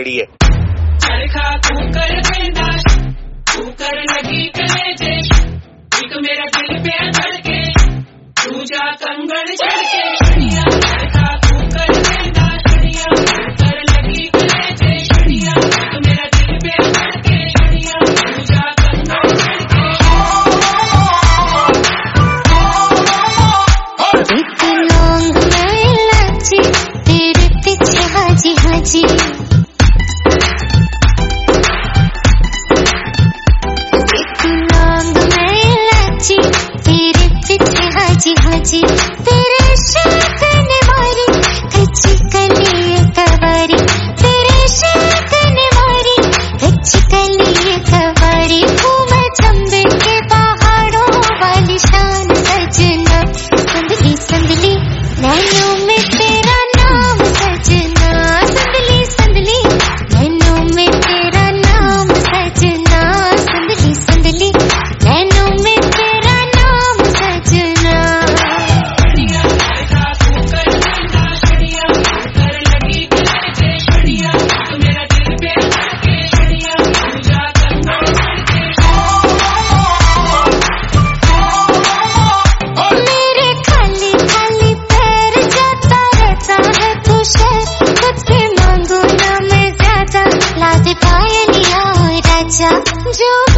है। चरखा कुकर देना, कुकर लगी कलेजे, एक मेरा दिल पे धड़के, तू जा कंगन छड़के, छड़िया चरखा कुकर देना, छड़िया कुकर लगी कलेजे, छड़िया एक मेरा दिल पे धड़के, छड़िया तू जा कंगन छड़के। एक लौंग मैं इलायची, तेरे पीछे हाजी हाजी, हाजी तेरे शेक ने मारी कच्ची कली कवारी, तेरे शेक ने मारी कच्ची कली कवारी, घूमे चंबे के पहाड़ों वाली शान सजना, संदली संदली नैनों में तेरा नाम सजना, संदली संदली नैनों में तेरा नाम सजना, संदली संदली नैनों में तेरा नाम सजना। जो